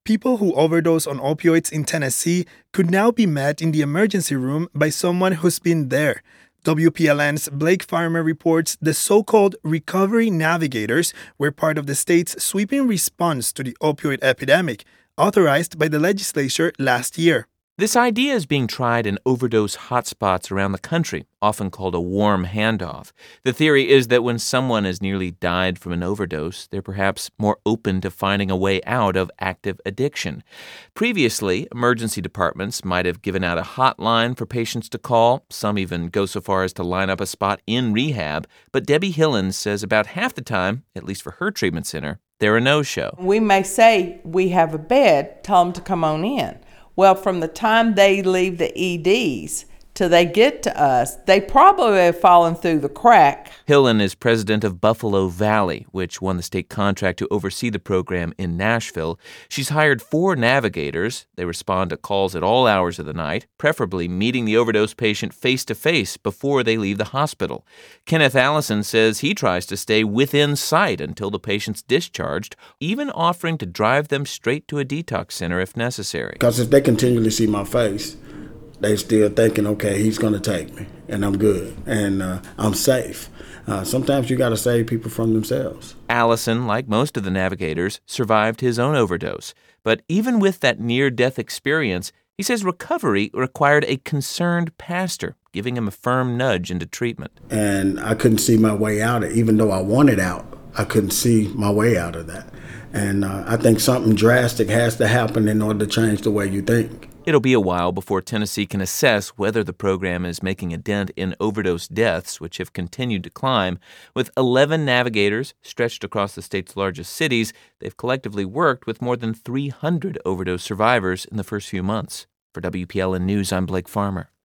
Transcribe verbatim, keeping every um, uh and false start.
People who overdose on opioids in Tennessee could now be met in the emergency room by someone who's been there. W P L N's Blake Farmer reports the so-called recovery navigators were part of the state's sweeping response to the opioid epidemic, authorized by the legislature last year. This idea is being tried in overdose hotspots around the country, often called a warm handoff. The theory is that when someone has nearly died from an overdose, they're perhaps more open to finding a way out of active addiction. Previously, emergency departments might have given out a hotline for patients to call. Some even go so far as to line up a spot in rehab. But Debbie Hillens says about half the time, at least for her treatment center, they're a no-show. We may say we have a bed, tell them to come on in. Well, from the time they leave the E Ds till they get to us, they probably have fallen through the crack. Hillen is president of Buffalo Valley, which won the state contract to oversee the program in Nashville. She's hired four navigators. They respond to calls at all hours of the night, preferably meeting the overdose patient face-to-face before they leave the hospital. Kenneth Allison says he tries to stay within sight until the patient's discharged, even offering to drive them straight to a detox center if necessary. Because if they continually see my face, they still thinking, okay, he's going to take me, and I'm good, and uh, I'm safe. Uh, sometimes you got to save people from themselves. Allison, like most of the navigators, survived his own overdose. But even with that near-death experience, he says recovery required a concerned pastor, giving him a firm nudge into treatment. And I couldn't see my way out of it. Even though I wanted out, I couldn't see my way out of that. And uh, I think something drastic has to happen in order to change the way you think. It'll be a while before Tennessee can assess whether the program is making a dent in overdose deaths, which have continued to climb. With eleven navigators stretched across the state's largest cities, they've collectively worked with more than three hundred overdose survivors in the first few months. For W P L N News, I'm Blake Farmer.